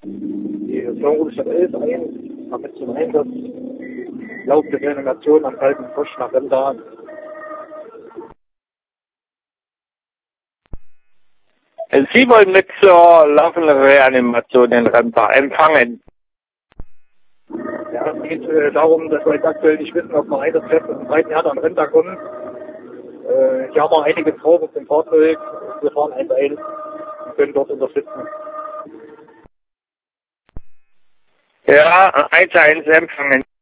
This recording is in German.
die Flammrudestadt 11 ein, damit zum Einsatz laut der Reanimation am kalten Frosch nach Rennbahn. Sie wollen mit zur laufenden Reanimation in Rennbach empfangen. Ja, es geht darum, dass wir jetzt aktuell nicht wissen, ob wir Einsatzkräfte am breiten Erde am Renntag kommen. Hier haben wir einige Frauen auf dem Fahrzeug. Wir fahren ein und können dort unterstützen. Ja, 1-1 empfangen.